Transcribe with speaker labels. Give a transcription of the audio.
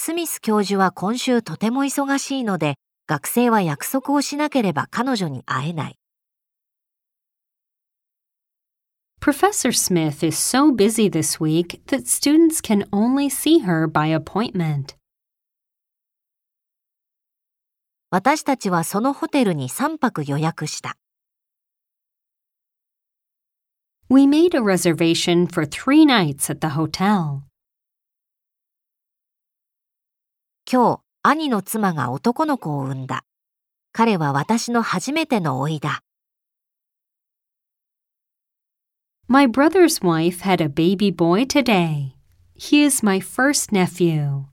Speaker 1: スミス教授は今週とても忙しいので、学生は約束をしなければ彼女に会えない。
Speaker 2: Professor Smith is so busy this week that students can only see her by appointment.
Speaker 1: 私たちはそのホテルに3泊予約した。
Speaker 2: We made a reservation for 3 nights at the hotel.
Speaker 1: 今日、兄の妻が男の子を産んだ。彼は私の初めての甥だ。
Speaker 2: My brother's wife had a baby boy today. He is my first nephew.